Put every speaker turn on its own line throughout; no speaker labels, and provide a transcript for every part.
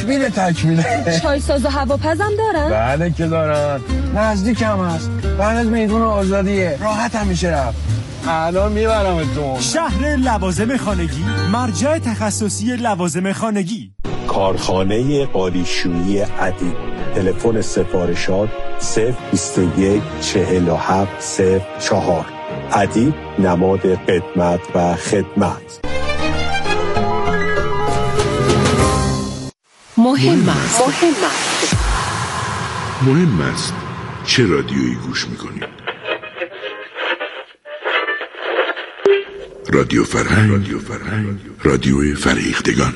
تکمیله.
چای ساز و هواپزم دارن؟
بله که دارن، نزدیک هم هست، بعد از میدون آزادیه، راحت هم میشه رفت. الان میبرمتون.
شهر لوازم خانگی، مرجع تخصصی لوازم خانگی.
کارخانه قالیشویی ادیب. تلفن سفارشات 021 47 04. ادیب نماد قدمت و خدمت.
مهم است چه رادیویی گوش میکنید؟ رادیو فرهنگ، رادیوی فریختگان.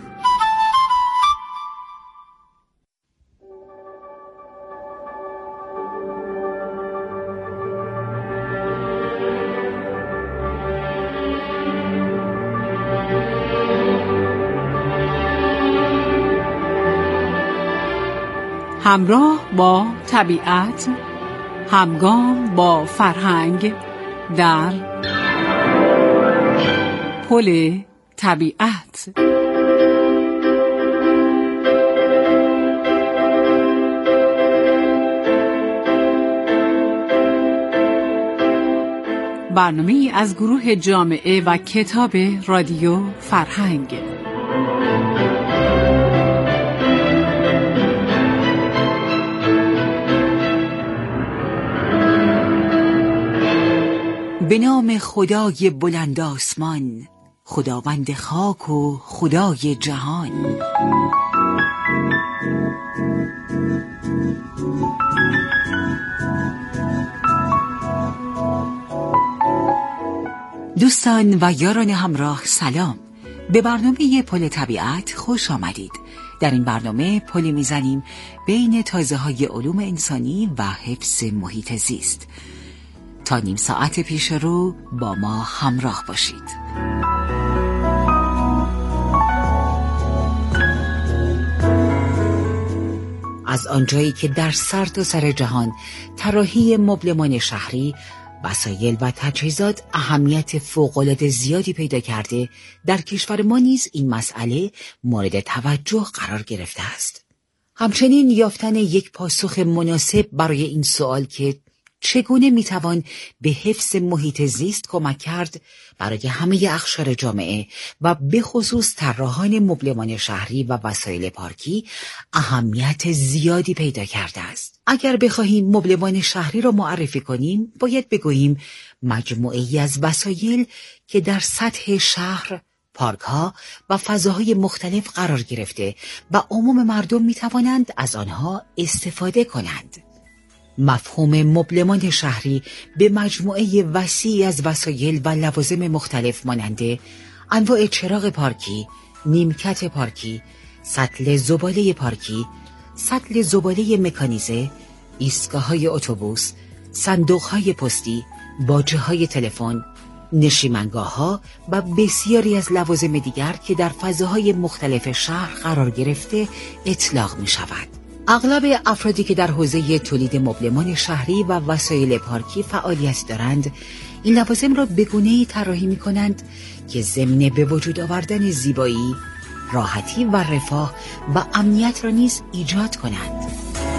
همراه با طبیعت، همگام با فرهنگ در پل طبیعت. برنامه‌ای از گروه جامعه و کتاب رادیو فرهنگ.
به نام خدای بلند آسمان، خداوند خاک و خدای جهان. دوستان و یاران همراه سلام. به برنامه پل طبیعت خوش آمدید. در این برنامه پلی میزنیم بین تازه‌های علوم انسانی و حفظ محیط زیست. تا نیم ساعت پیش رو با ما همراه باشید. از آنجایی که در سرتاسر جهان طراحی مبلمان شهری، وسایل و تجهیزات اهمیت فوق‌العاده زیادی پیدا کرده، در کشور ما نیز این مسئله مورد توجه قرار گرفته است. همچنین یافتن یک پاسخ مناسب برای این سوال که چگونه میتوان به حفظ محیط زیست کمک کرد، برای همه اقشار جامعه و به خصوص طراحان مبلمان شهری و وسایل پارکی اهمیت زیادی پیدا کرده است. اگر بخواهیم مبلمان شهری را معرفی کنیم، باید بگوییم مجموعه‌ای از وسایل که در سطح شهر، پارک‌ها و فضاهای مختلف قرار گرفته و عموم مردم میتوانند از آنها استفاده کنند. مفهوم مبلمان شهری به مجموعه وسیعی از وسایل و لوازم مختلف مانند انواع چراغ پارکی، نیمکت پارکی، سطل زباله پارکی، سطل زباله مکانیزه، ایستگاه‌های اتوبوس، صندوق‌های پستی، باجه‌های تلفن، نشیمنگاه‌ها و بسیاری از لوازم دیگر که در فضاهای مختلف شهر قرار گرفته اطلاق می‌شود. اغلب افرادی که در حوزه تولید مبلمان شهری و وسایل پارکی فعالیت دارند، این لوازم را به گونه‌ای طراحی می‌کنند که ضمن به وجود آوردن زیبایی، راحتی و رفاه و امنیت را نیز ایجاد کنند.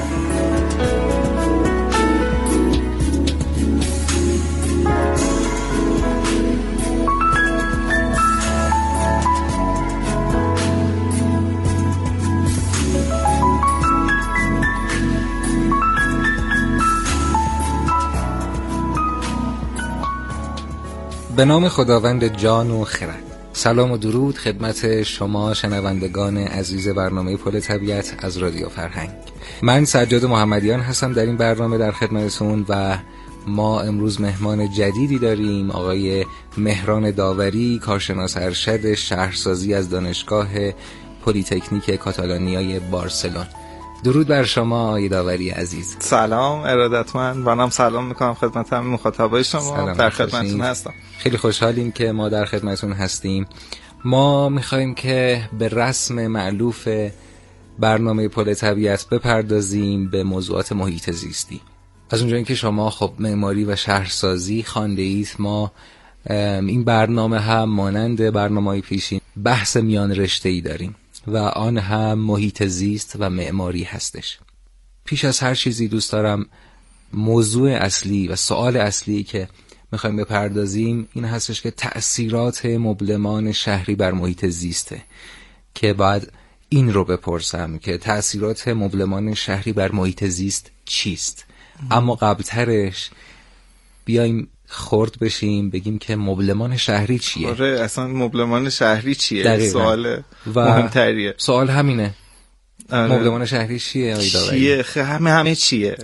به نام خداوند جان و خرد. سلام و درود خدمت شما شنوندگان عزیز برنامه پل طبیعت از رادیو فرهنگ. من سجاد محمدیان هستم در این برنامه در خدمتتون و ما امروز مهمان جدیدی داریم، آقای مهران داوری، کارشناس ارشد شهرسازی از دانشگاه پلی‌تکنیک کاتالانیای بارسلون. درود بر شما آقای داوری عزیز.
سلام ارادتمند، منم سلام میکنم خدمت همه مخاطبای شما. در خدمتتون هستم.
خیلی خوشحالیم که ما در خدمتتون هستیم. ما میخوایم که به رسم مألوف برنامه پل طبیعت بپردازیم به موضوعات محیط زیستی. از اونجایی که شما خب معماری و شهرسازی خوانده اید، ما این برنامه هم مانند برنامه‌های پیشین بحث میان رشته‌ای داریم. و آن هم محیط زیست و معماری هستش. پیش از هر چیزی دوست دارم موضوع اصلی و سوال اصلی که میخوایم بپردازیم این هستش که تأثیرات مبلمان شهری بر محیط زیسته، که بعد این رو بپرسم که تأثیرات مبلمان شهری بر محیط زیست چیست. اما قبلترش بیایم خرد بشیم بگیم که مبلمان شهری چیه.
آره اصلا مبلمان شهری چیه؟
دقیقا.
سوال مهمتریه.
سوال همینه.
آره.
مبلمان شهری چیه؟
چیه؟ همه چیه؟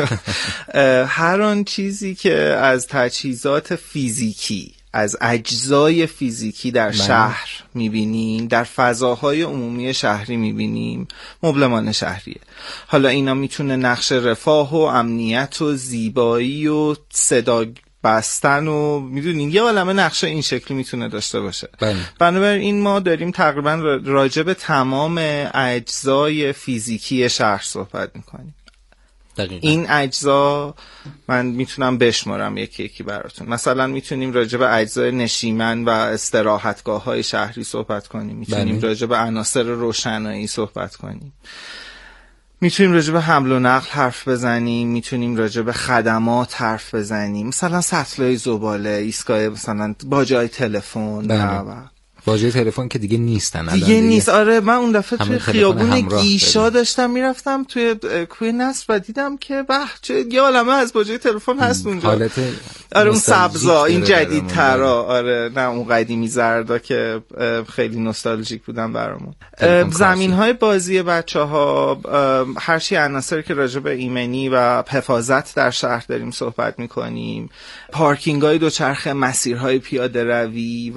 هر آن چیزی که از تجهیزات فیزیکی، از اجزای فیزیکی در شهر میبینیم، در فضاهای عمومی شهری میبینیم، مبلمان شهریه. حالا اینا میتونه نقش رفاه و امنیت و زیبایی و صدا بستن و میدونین یه عالمه نقشه این شکلی میتونه داشته باشه. بنابراین ما داریم تقریبا راجع به تمام اجزای فیزیکی شهر صحبت میکنیم.
دقیقا.
این اجزا من میتونم بشمارم یکی یکی براتون. مثلا میتونیم راجع به اجزای نشیمن و استراحتگاه های شهری صحبت کنیم، میتونیم راجع به عناصر روشنایی صحبت کنیم، میتونیم راجع به حمل و نقل حرف بزنیم، میتونیم راجع به خدمات حرف بزنیم، مثلا سطلای زباله، ایستگاه مثلا باجای تلفن و
باجای تلفن که دیگه نیستن الان
دیگه نیست. آره من اون دفعه توی خیابون گیشا داشتم میرفتم توی کوه نصر و دیدم که چه یه عالمه از باجای تلفن هست اونجا.
حالت
آره اون سبزا، این جدیدترا. آره نه اون قدیمی زردا که خیلی نوستالژیک بودن برامون. زمین‌های بازی بچه‌ها، هر چی عناصری که راجع به ایمنی و حفاظت در شهر داریم صحبت می‌کنیم، پارکینگ‌های دوچرخه، مسیرهای پیاده‌روی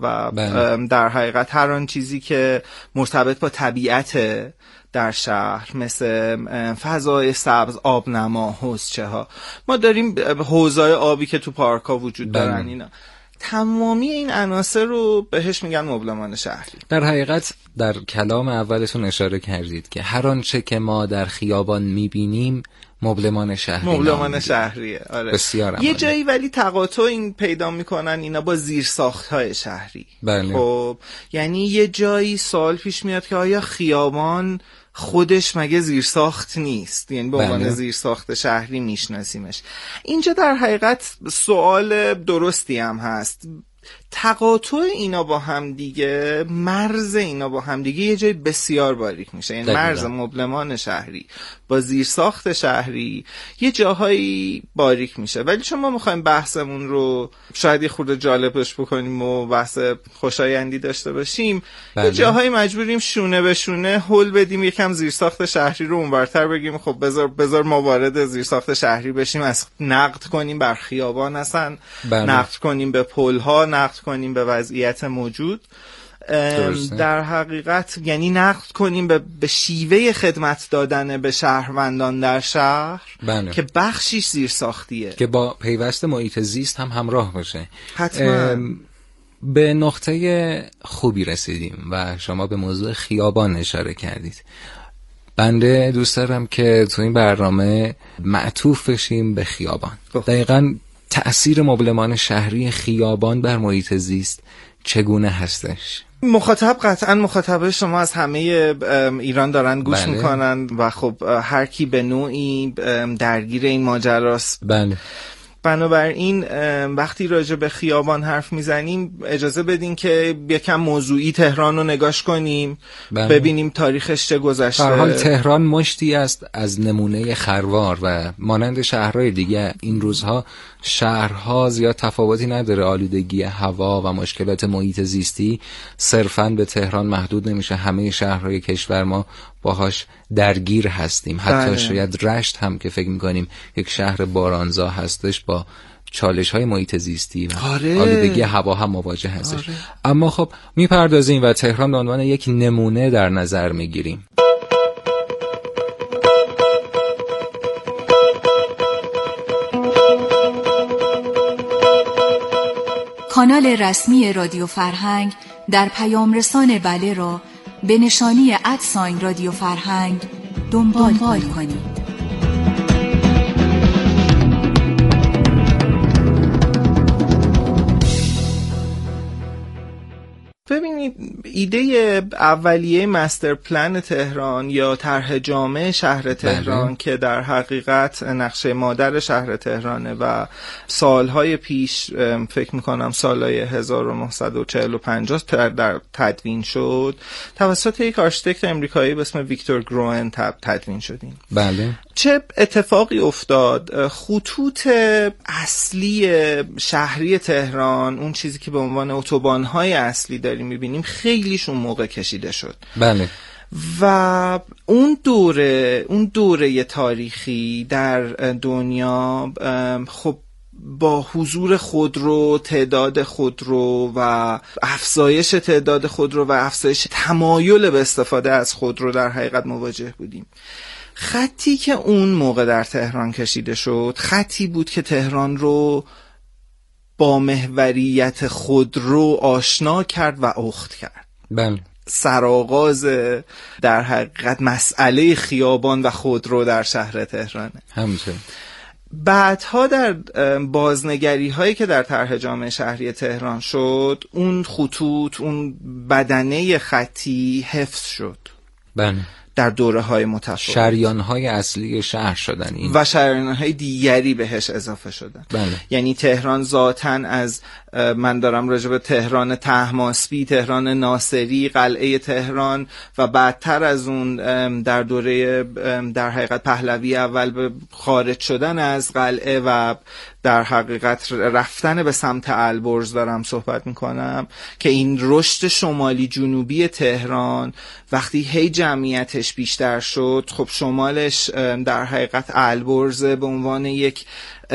و در حقیقت هر آن چیزی که مرتبط با طبیعت در شهر، مثل فضای سبز، آبنما، حوضچه ها. ما داریم حوضای آبی که تو پارک ها وجود دارن. اینا تمامی این عناصر رو بهش میگن مبلمان شهری.
در حقیقت در کلام اولتون اشاره کردید که هر آنچه که ما در خیابان میبینیم مبلمان
شهریه. آره.
بسیار
یه جایی ولی تقاطع این پیدا میکنن اینا با زیرساخت‌های شهری. خب یعنی یه جایی سوال پیش میاد که آیا خیابان خودش مگه زیرساخت نیست؟ یعنی به عنوان زیرساخت شهری میشناسیمش. اینجا در حقیقت سوال درستی هم هست. تقاطع اینا با هم دیگه، مرز اینا با هم دیگه یه جای بسیار باریک میشه. یعنی مرز مبلمان شهری با زیرساخت شهری یه جاهایی باریک میشه. ولی چون ما میخوایم بحثمون رو شاید یه خورده جالبش بکنیم و بحث خوشایندی داشته باشیم، یه جاهایی مجبوریم شونه به شونه هول بدیم، یکم زیرساخت شهری رو اونورتر بگیم خب بذار ما وارد زیرساخت شهری بشیم، از نقد کنیم بر خیابان، اصلا نقد کنیم به پل‌ها، نقد کنیم به وضعیت موجود. در حقیقت یعنی نقد کنیم به شیوه خدمت دادن به شهروندان در شهر که بخشیش زیرساختیه
که با پیوست محیط زیست هم همراه باشه.
حتما.
به نقطه خوبی رسیدیم و شما به موضوع خیابان اشاره کردید. بنده دوست دارم که تو این برنامه معطوف بشیم به خیابان. دقیقاً تأثیر مبلمان شهری خیابان بر محیط زیست چگونه هستش؟
مخاطب قطعا مخاطبه شما از همه ایران دارن گوش میکنن و خب هر کی به نوعی درگیر این ماجراست. بنابراین وقتی راجع به خیابان حرف میزنیم اجازه بدین که یکم موضوعی تهران رو نگاش کنیم، ببینیم تاریخش چه گذشته.
در حال تهران مشتی است از نمونه خروار و مانند شهرهای دیگه این روزها شهرها زیاد تفاوتی نداره. آلودگی هوا و مشکلات محیط زیستی صرفاً به تهران محدود نمیشه، همه شهرهای کشور ما باهاش درگیر هستیم. حتی شاید رشت هم که فکر میکنیم یک شهر بارانزا هستش با چالش های محیط زیستی و آلودگی هوا هم مواجه هستش. اما خب میپردازیم و تهران به عنوان یک نمونه در نظر میگیریم.
کانال رسمی رادیو فرهنگ در پیام رسان بله را به نشانی @ رادیو فرهنگ دنبال کنید.
ببین ببینید ایده اولیه مستر پلن تهران یا طرح جامع شهر تهران که در حقیقت نقشه مادر شهر تهرانه و سالهای پیش فکر میکنم سالهای 1945 در تدوین شد توسط یک آرشیتکت امریکایی به اسم ویکتور گروئن تدوین شدین.
بله.
چه اتفاقی افتاد؟ خطوط اصلی شهری تهران، اون چیزی که به عنوان اتوبان‌های اصلی داریم می‌بینیم، خیلیشون موقع کشیده شد.
بله.
و اون دوره تاریخی در دنیا خب با حضور خودرو، تعداد خودرو و افزایش تعداد خودرو و افزایش تمایل به استفاده از خودرو در حقیقت مواجه بودیم. خطی که اون موقع در تهران کشیده شد خطی بود که تهران رو با محوریت خودرو آشنا کرد و اخت کرد.
بله.
سرآغاز در حقیقت مسئله خیابان و خودرو در شهر تهرانه.
همینطور.
بعدها در بازنگری هایی که در طرح جامع شهری تهران شد، اون خطوط، اون بدنه خطی حفظ شد.
بله.
در دوره های متفاوت
شریان‌های اصلی شهر شدن این
و شریان‌های دیگری بهش اضافه شدن.
بله.
یعنی تهران ذاتاً از من دارم راجع به تهران طهماسبی، تهران ناصری، قلعه تهران و بعدتر از اون در دوره در حقیقت پهلوی اول به خارج شدن از قلعه و در حقیقت رفتن به سمت البرز دارم صحبت میکنم که این رشد شمالی جنوبی تهران وقتی هی جمعیتش بیشتر شد، خب شمالش در حقیقت البرز به عنوان یک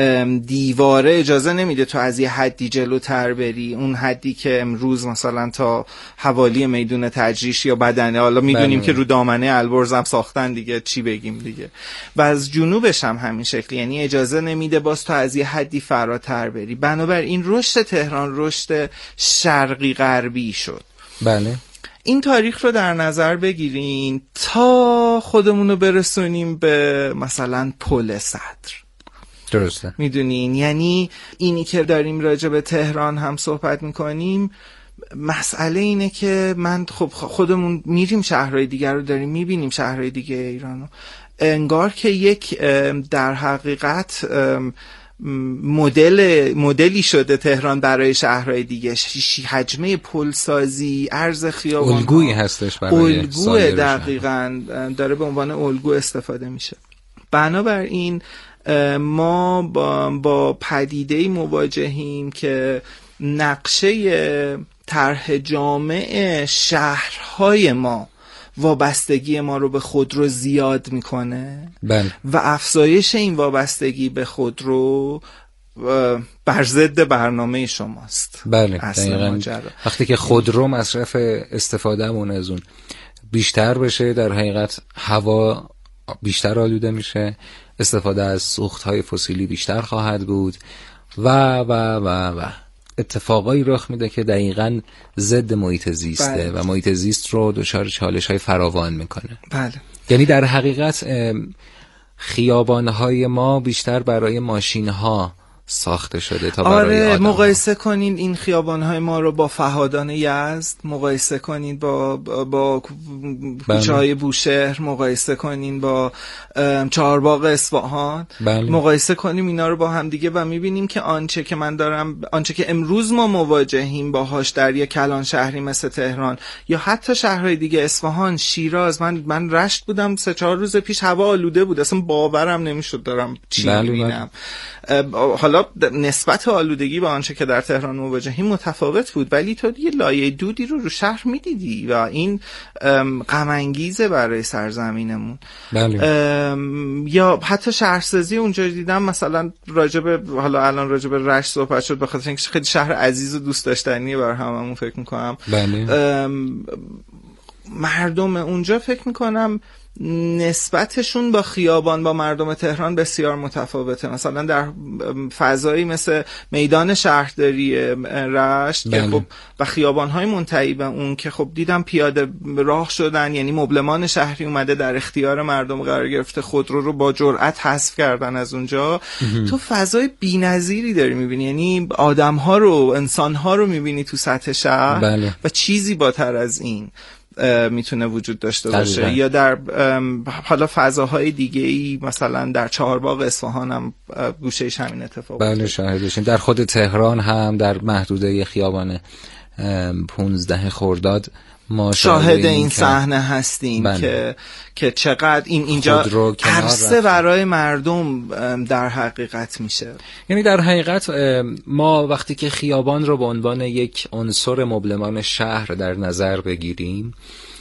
دیواره اجازه نمیده تو از یه حدی جلوتر بری، اون حدی که امروز مثلا تا حوالی میدون تجریش یا بدنه، حالا میدونیم که رو دامنه البرز هم ساختن دیگه، چی بگیم دیگه، و از جنوبش هم همین شکلی، یعنی اجازه نمیده باز تو از یه حدی فراتر بری. بنابراین رشد تهران رشد شرقی غربی شد.
بله.
این تاریخ رو در نظر بگیرین تا خودمونو برسونیم به مثلا پل صدر.
درسته.
میدونین، یعنی اینی که داریم راجع به تهران هم صحبت میکنیم، مسئله اینه که من خب خودمون میریم شهرهای دیگر رو داریم میبینیم، شهرهای دیگه ایرانو، انگار که یک در حقیقت مدلی شده تهران برای شهرهای دیگه، حجمه پلسازی، عرض خیابان،
الگویی هستش برای
الگو دقیقاً داره به عنوان الگو استفاده میشه. بنابراین ما با پدیده‌ای مواجهیم که نقشه طرح جامع شهرهای ما وابستگی ما رو به خودرو زیاد میکنه.
بله.
و افزایش این وابستگی به خودرو بر ضد برنامه شماست.
بله دقیقاً. وقتی که خودرو مصرف استفادهمون از اون بیشتر بشه، در حقیقت هوا بیشتر آلوده میشه، استفاده از سوختهای فسیلی بیشتر خواهد بود و اتفاقایی رخ میده که دقیقاً ضد محیط زیسته. بله. و محیط زیست رو دچار چالش‌های فراوان میکنه.
بله.
یعنی در حقیقت خیابان‌های ما بیشتر برای ماشین‌ها ساخته شده تا برای آدم.
مقایسه کنین این خیابان‌های ما رو با فهادان یزد، مقایسه کنین با کوچه‌های بوشهر، مقایسه کنین با چهارباغ اصفهان.
بله.
مقایسه کنیم اینا رو با هم دیگه و می‌بینیم که آنچه که امروز ما مواجهیم باهاش در یک کلان شهری مثل تهران یا حتی شهرهای دیگه، اصفهان، شیراز، من رشت بودم 3-4 روز پیش، هوا آلوده بود، اصلا باورم نمیشد دارم چی می‌بینم. حالا نسبت آلودگی با آنچه که در تهران مواجهیم متفاوت بود، ولی تو یه لایه دودی رو شهر میدیدی و این غم انگیزه برای سرزمینمون.
بله.
یا حتی شهرسازی اونجا دیدم، مثلا الان راجب رشت صحبت شد، بخاطر اینکه خیلی شهر عزیز و دوست داشتنیه برای هممون فکر میکنم.
بله.
مردم اونجا فکر میکنم نسبتشون با خیابان با مردم تهران بسیار متفاوته. مثلا در فضایی مثل میدان شهرداری رشت که خب و خیابان‌های منتهی به اون که خب دیدم پیاده راه شدن، یعنی مبلمان شهری اومده در اختیار مردم قرار گرفته، خودرو رو با جرأت حذف کردن از اونجا. تو فضای بی‌نظیری داری می‌بینی، یعنی آدم‌ها رو، انسان‌ها رو می‌بینی تو سطح شهر و چیزی بالاتر از این میتونه وجود داشته باشه. یا در حالا فضاهای دیگه‌ای مثلا در چهارباغ اصفهان هم گوشه‌اش همین اتفاق
بله شاهدشیم. در خود تهران هم در محدوده خیابان 15 خرداد ما
شاهد این صحنه هستیم که چقدر اینجا عرصه برای مردم در حقیقت میشه.
یعنی در حقیقت ما وقتی که خیابان رو به عنوان یک عنصر مبلمان شهر در نظر بگیریم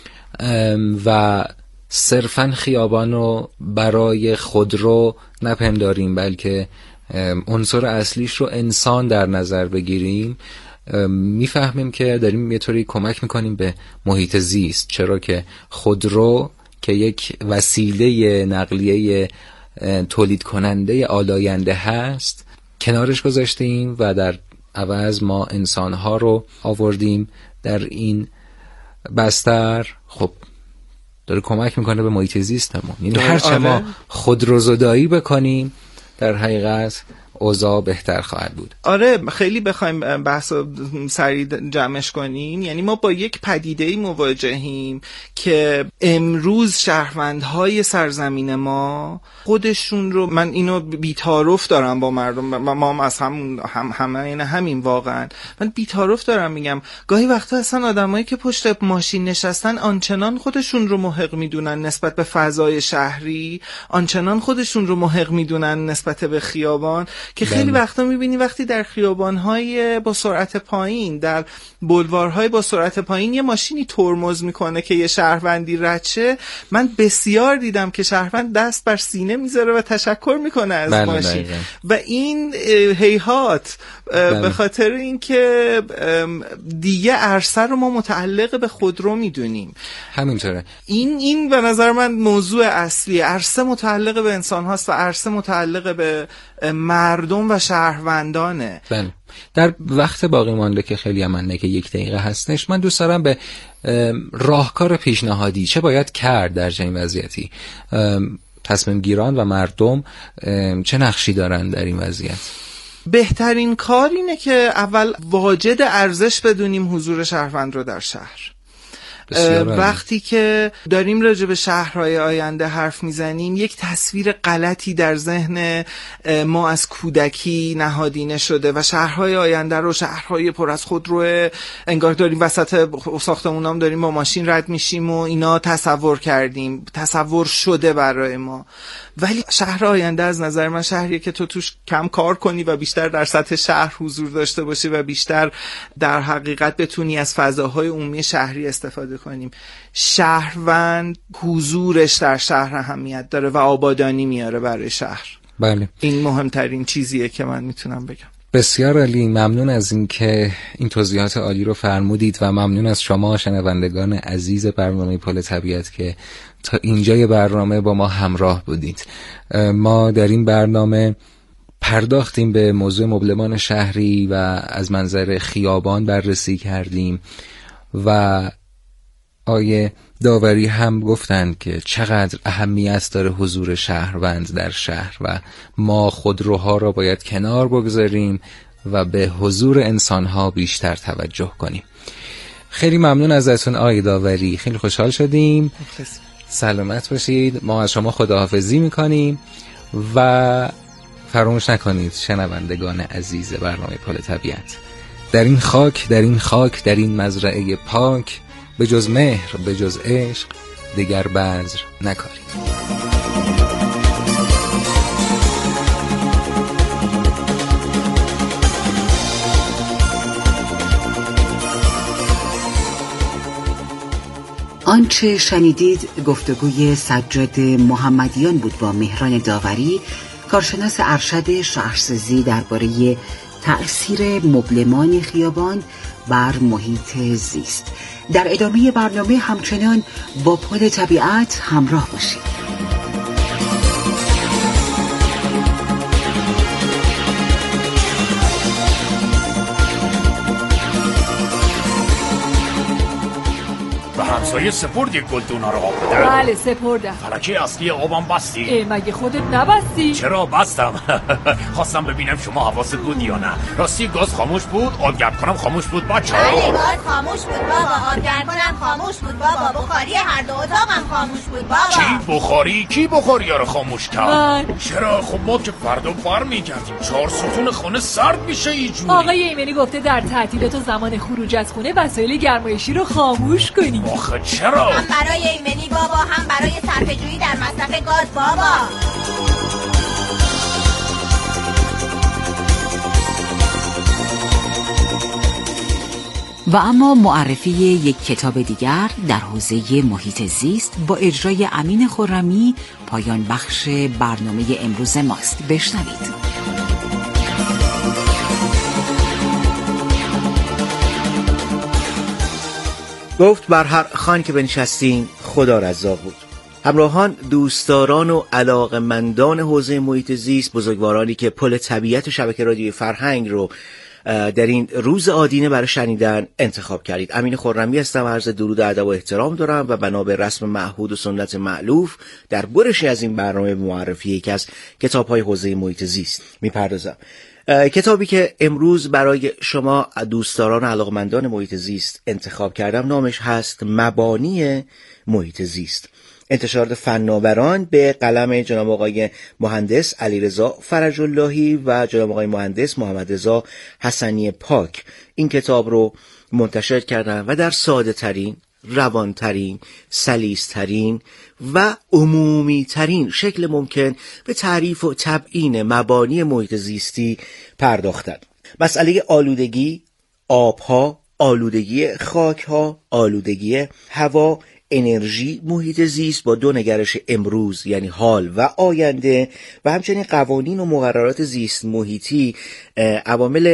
و صرفاً خیابان رو برای خودرو نپنداریم، بلکه عنصر اصلیش رو انسان در نظر بگیریم، میفهمیم که داریم یه طوری کمک میکنیم به محیط زیست. چرا که خودرو که یک وسیله نقلیه تولید کننده آلاینده هست کنارش گذاشتیم و در عوض ما انسانها رو آوردیم در این بستر. خب داره کمک میکنه به محیط زیستمون. یعنی هرچه ما خودروزدایی بکنیم در حقیقت اوضاع بهتر خواهد بود.
آره خیلی بخوایم بحث سریع جمعش کنیم، یعنی ما با یک پدیده‌ای مواجهیم که امروز شهروندهای سرزمین ما خودشون رو، من اینو بی‌تعارف دارم با مردم، ما از همین واقعا من بی‌تعارف دارم میگم، گاهی وقتا اصلا آدمایی که پشت ماشین نشستن آنچنان خودشون رو محق میدونن نسبت به فضای شهری، آنچنان خودشون رو محق میدونن نسبت به خیابان که خیلی وقتا میبینی وقتی در خیابان‌های با سرعت پایین، در بولوارهای با سرعت پایین یه ماشینی ترمز میکنه که یه شهروندی رد شه، من بسیار دیدم که شهروند دست بر سینه میذاره و تشکر میکنه از ماشین و این هیهات به خاطر اینکه دیگه عرصه رو ما متعلق به خودرو میدونیم.
همینطوره.
این به نظر من موضوع اصلی، عرصه متعلق به انسان هاست و عرصه متعلق به مردم و شهروندانه.
بله. در وقت باقی مانده که خیلی امنه که 1 دقیقه هستش، من دوست دارم به راهکار پیشنهادی چه باید کرد در چنین وضعیتی، تصمیم گیران و مردم چه نقشی دارن در این وضعیت؟
بهترین کار اینه که اول واجد ارزش بدونیم حضور شهروند رو در شهر. وقتی که داریم راجع به شهرهای آینده حرف میزنیم، یک تصویر غلطی در ذهن ما از کودکی نهادینه شده و شهرهای آینده رو شهرهای پر از خودرو، انگار داریم وسط ساختمونام داریم با ماشین رد میشیم و اینا تصور کردیم، تصور شده برای ما. ولی شهر آینده از نظر من شهریه که تو توش کم کار کنی و بیشتر در سطح شهر حضور داشته باشی و بیشتر در حقیقت بتونی از فضاهای عمومی شهری استفاده کنیم. شهروند حضورش در شهر اهمیت داره و آبادانی میاره برای شهر.
بله.
این مهمترین چیزیه که من میتونم بگم.
بسیار عالی، ممنون از این که این توضیحات عالی رو فرمودید و ممنون از شما شنوندگان عزیز برنامه پل طبیعت که تا اینجای برنامه با ما همراه بودید. ما در این برنامه پرداختیم به موضوع مبلمان شهری و از منظر خیابان بررسی کردیم و آیه داوری هم گفتند که چقدر اهمیت داره حضور شهروند در شهر و ما خودروها را باید کنار بگذاریم و به حضور انسانها بیشتر توجه کنیم. خیلی ممنون ازتون آیه داوری، خیلی خوشحال شدیم. سلامت باشید. ما از شما خداحافظی میکنیم و فراموش نکنید شنوندگان عزیز برنامه پل طبیعت، در این خاک، در این خاک، در این مزرعه پاک، به جز مهر، به جز عشق دیگر بذر نکارید.
آنچه شنیدید گفتگوی سجاد محمدیان بود با مهران داوری، کارشناس ارشد شهرسازی درباره تأثیر مبلمان خیابان بر محیط زیست. در ادامه برنامه همچنان با پل طبیعت همراه باشید.
همسایه سپرد یک گلدونا رو آب بده؟
بله سپردم.
فلکه اصلی آبم بستی؟
مگه خودت نبستی؟
چرا بستم؟ خواستم ببینم شما حواست بود یا نه. راستی گاز خاموش بود؟ آب گرم کنم خاموش بود بچه ها؟
بله گاز خاموش بود بابا، آب گرم کنم خاموش بود بابا، بخاری هر دو اتاقم خاموش بود بابا.
چی بخاری؟ کی بخاری ها رو خاموش کرد؟
من.
چرا؟ خب ما که فردا بر میگردیم 4 ستون خونه سرد میشه اینجوری.
آقای ایمنی گفته در تعطیلات و زمان خروج از خونه وسایل گرمایشی رو خاموش کنی.
آخه چرا؟
هم برای ایمنی بابا، هم برای صرفه‌جویی در مصرف گاز بابا.
و اما معرفی یک کتاب دیگر در حوزه محیط زیست با اجرای امین خرمی پایان بخش برنامه امروز ماست. بشنوید.
گفت بر هر خان که بنشستیم خدا رزاق بود. همراهان، دوستداران و علاقه‌مندان حوزه محیط زیست، بزرگوارانی که پل طبیعت و شبکه رادیوی فرهنگ رو در این روز آدینه برای شنیدن انتخاب کردید. امین خرمی هستم، عرض درود و ادب و احترام دارم و بنا به رسم معهود و سنت مألوف در برشی از این برنامه معرفی یکی از کتاب‌های حوزه محیط زیست میپردازم. کتابی که امروز برای شما دوستداران و علاقمندان محیط زیست انتخاب کردم نامش هست مبانی محیط زیست. انتشارات فناوران به قلم جناب آقای مهندس علیرضا فرج اللهی و جناب آقای مهندس محمد رضا حسنی پاک این کتاب رو منتشر کردن و در ساده ترین، روانترین، سلیس‌ترین و عمومی ترین شکل ممکن به تعریف و تبیین مبانی محیط زیستی پرداختند. مسئله آلودگی آبها، آلودگی خاکها، آلودگی هوا، انرژی، محیط زیست با دو نگرش امروز یعنی حال و آینده و همچنین قوانین و مقررات زیست محیطی عوامل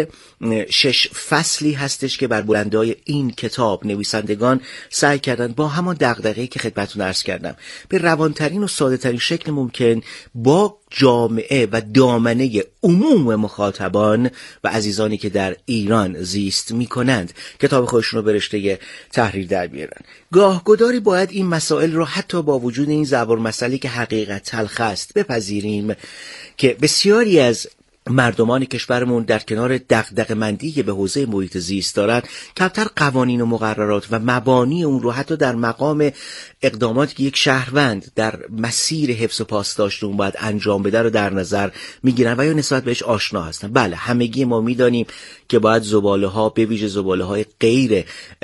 6 فصلی هستش که بر بلندای این کتاب نویسندگان سعی کردن با همان دغدغه‌ای که خدمتتون عرض کردم به روانترین و ساده ترین شکل ممکن با جامعه و دامنه عموم مخاطبان و عزیزانی که در ایران زیست می‌کنند کتاب خودشون رو به رشته تحریر در بیارن. گاهگداری باید این مسائل رو حتی با وجود این زبر مسئله که حقیقت تلخ است بپذیریم که بسیاری از مردمان کشورمون در کنار دغدغه‌مندی که به حوزه محیط زیست دارن کمتر قوانین و مقررات و مبانی اون رو حتی در مقام اقداماتی که یک شهروند در مسیر حفظ و پاسداشت اون باید انجام بده رو در نظر میگیرن و یا نسبت بهش آشنا هستن. بله همگی ما میدانیم که باید زباله ها به ویژه زباله های غیر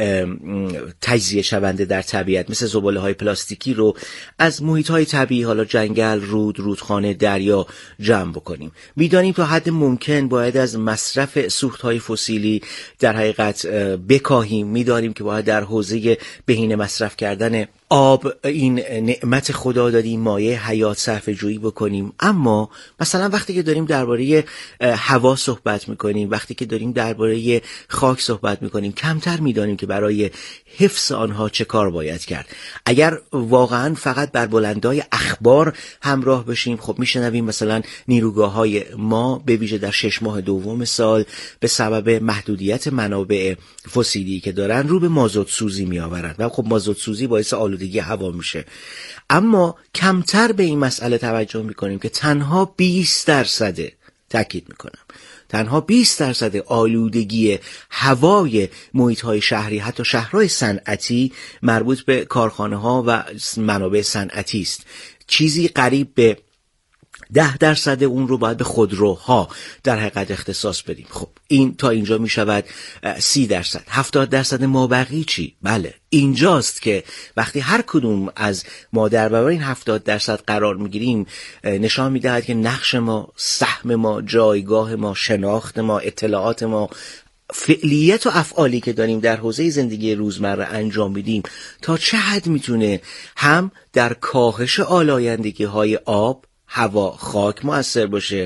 تجزیه شونده در طبیعت مثل زباله های پلاستیکی رو از محیط های طبیعی حالا جنگل، رودخانه، دریا جمع بکنیم. میدانیم تا حد ممکن باید از مصرف سوخت‌های فسیلی در حقیقت بکاهیم. می‌دانیم که باید در حوزه بهینه مصرف کردن آب این نعمت خدا دادیم مایه حیات صرفه‌جویی بکنیم. اما مثلا وقتی که داریم درباره هوا صحبت می‌کنیم، وقتی که داریم درباره خاک صحبت می‌کنیم، کمتر می‌دانیم که برای حفظ آنها چه کار باید کرد. اگر واقعا فقط بر بلندای اخبار همراه بشیم، خب میشنویم مثلا نیروگاه‌های ما به ویژه در 6 ماه دوم سال به سبب محدودیت منابع فسیلی که دارن رو به مازوت سوزی میآورند و خب مازوت سوزی باعث آلودگی هوا میشه. اما کمتر به این مسئله توجه میکنیم که تنها 20% تاکید میکنم تنها 20% آلودگی هوای محیط‌های شهری حتی شهرهای صنعتی مربوط به کارخانه‌ها و منابع صنعتی است. چیزی قریب به 10% اون رو باید به خودروها در حقیقت اختصاص بدیم. خب این تا اینجا می شود 30%. 70% مابقی چی؟ بله اینجاست که وقتی هر کدوم از ما در برابر این 70% قرار می گیریم نشان می دهد که نقش ما، سهم ما، جایگاه ما، شناخت ما، اطلاعات ما، فعلیت و افعالی که داریم در حوزه زندگی روزمره انجام میدیم تا چه حد میتونه هم در کاهش آلایندگی های آب، هوا، خاک مؤثر باشه،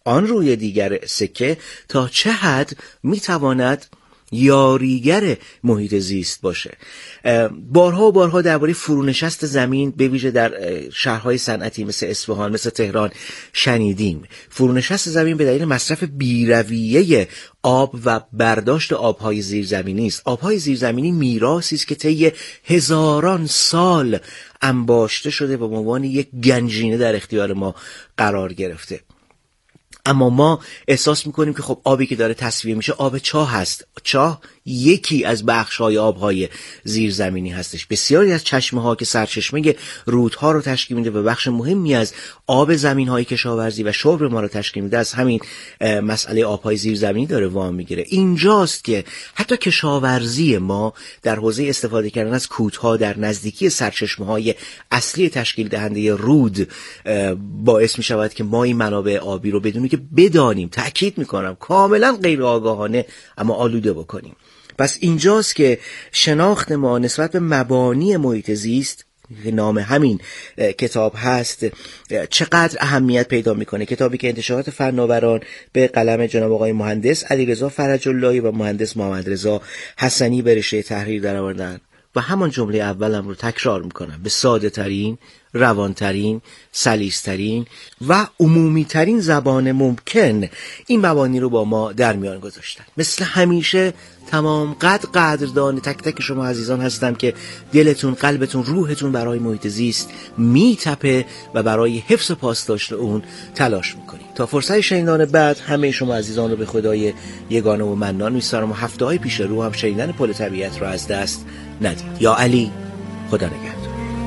آن روی دیگر سکه تا چه حد میتواند یاریگر محیط زیست باشه. بارها و بارها درباره فرونشست زمین به ویژه در شهرهای صنعتی مثل اصفهان، مثل تهران شنیدیم. فرونشست زمین به دلیل مصرف بی‌رویه آب و برداشت آبهای زیرزمینی است. آبهای زیرزمینی میراثی است که طی هزاران سال انباشته شده و به عنوان یک گنجینه در اختیار ما قرار گرفته. اما ما احساس میکنیم که خب آبی که داره تصفیه میشه آب چاه هست. چاه یکی از بخش‌های آب‌های زیرزمینی هستش. بسیاری از چشمه‌ها که سرچشمه رودها رو تشکیل میده و بخش مهمی از آب زمین‌های کشاورزی و شرب ما رو تشکیل میده از همین مسئله آب‌های زیرزمینی داره وام میگیره. اینجاست که حتی کشاورزی ما در حوزه استفاده کردن از کودها در نزدیکی سرچشمه‌های اصلی تشکیل دهنده رود باعث میشود که ما این منابع آبی رو بدونیم که بدانیم، تأکید میکنم کاملا غیر آگاهانه اما آلوده بکنیم. پس اینجاست که شناخت ما نسبت به مبانی محیط زیست که نام همین کتاب هست چقدر اهمیت پیدا میکنه. کتابی که انتشارات فناوران به قلم جناب آقای مهندس علیرضا فرج اللهی و مهندس محمد رضا حسنی به رشته تحریر درآوردن و همان جمله اولم رو تکرار میکنم: به ساده ترین، روانترین، سلیس‌ترین و عمومی ترین زبان ممکن این مبانی رو با ما در میان گذاشتن. مثل همیشه تمام قدردان تک تک شما عزیزان هستم که دلتون، قلبتون، روحتون برای محیط زیست میتپه و برای حفظ و پاسداشت اون تلاش میکنید. تا فرصت شنیدن بعد همه شما عزیزان رو به خدای یگانه و منان میسپارم و هفته‌های پیش رو هم شنیدن پل طبیعت رو از دست ندید. یا علی، خدا نگهدار.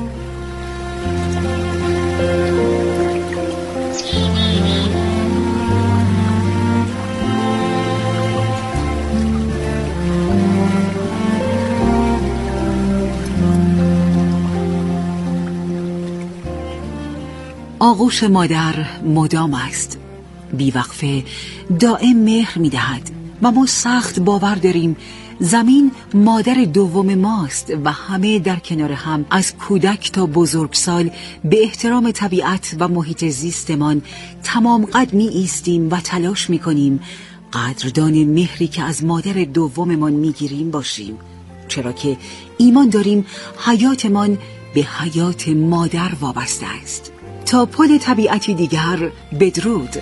آغوش مادر مدام است، بیوقفه دائم مهر می‌دهد و ما سخت باور داریم زمین مادر دوم ماست و همه در کنار هم از کودک تا بزرگسال به احترام طبیعت و محیط زیستمان تمام قد می ایستیم و تلاش می کنیم قدردان مهری که از مادر دوممان می گیریم باشیم، چرا که ایمان داریم حیاتمان به حیات مادر وابسته است. تا پل طبیعتی دیگر، بدرود.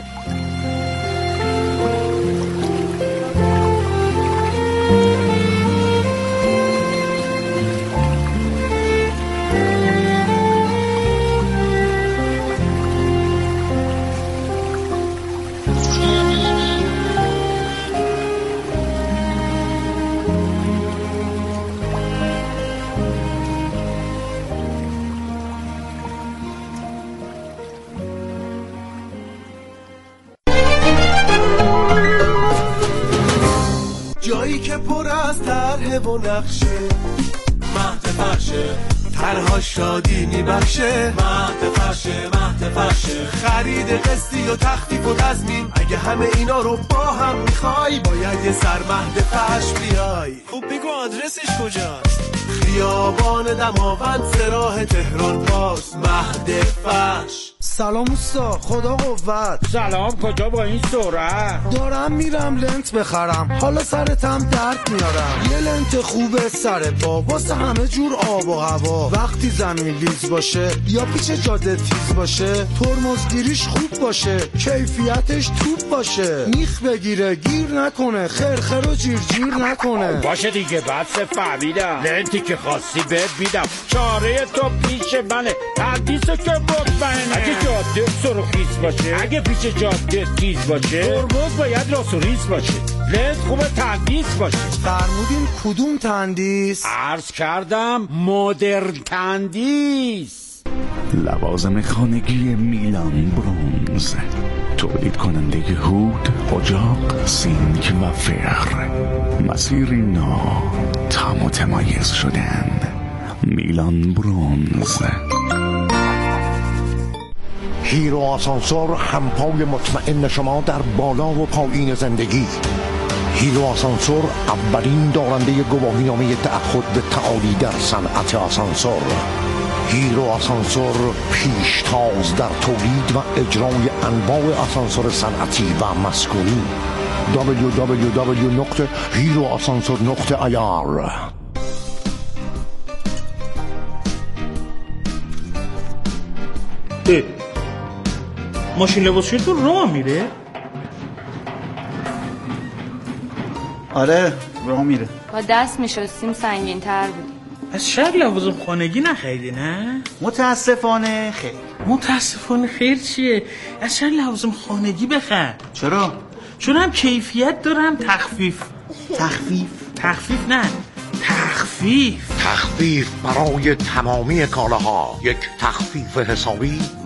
جایی که پر از طرح و نقشه، مهد فرشه، طرها شادی میبخشه، مهد فرشه، خرید قسطی و تخفیف و تضمین، اگه همه اینا رو با هم میخوای باید یه سر مهد فرش بیای. خب بگو آدرسش کجاست؟ خیابان دماوند سراح تهران پاس، مهد فرش.
سلام اوستا، خدا قوت.
سلام، کجا با این سرعت؟
دارم میرم لنت بخرم، حالا سرتم درد میارم. یه لنت خوبه سر پا واسه همه جور آب و هوا. وقتی زمین لیز باشه یا پیچ جاده تیز باشه، ترمزگیریش خوب باشه، کیفیتش توپ باشه، میخ بگیره گیر نکنه، خرخر و جیر نکنه.
باشه دیگه، بس فهمیدم. لنتی که خواستی بهت میدم، چاره تو پیش منه، تردیسو که مطمئنه. اگه جاده سرخیز باشه، اگه پیچ جاده تیز باشه، ترمز باید راست و ریز باشه، لنت خوبه تندیس باشه.
فرمودین کدوم تندیس؟
عرض کردم مدرن تندیس.
لوازم خانگی میلان برونز، تولید کننده هود، اجاق، سینک و فر. مسیری نو، تا متمایز شدن. میلان برونز.
هیرو آسانسور، همپای مطمئن شما در بالا و پایین زندگی. هیرو آسانسور، اولین دارنده گواهینامه تعهد به تعالی در صنعت آسانسور. هیرو آسانسور پیشتاز در تولید و اجرای انواع آسانسور صنعتی و مسکونی. www.heroasansor.ir.
ماشین لباسشویی تو راه میره؟
آره راه میره.
با دست میشستیم سنگین تر بود.
از شاید لوازم خانگی نخریدی نه؟
متاسفانه خیر.
متاسفانه خیر چیه؟ از شاید لوازم خانگی بخر.
چرا؟
چون هم کیفیت دارم تخفیف نه تخفیف
برای تمامی کالاها یک تخفیف حسابی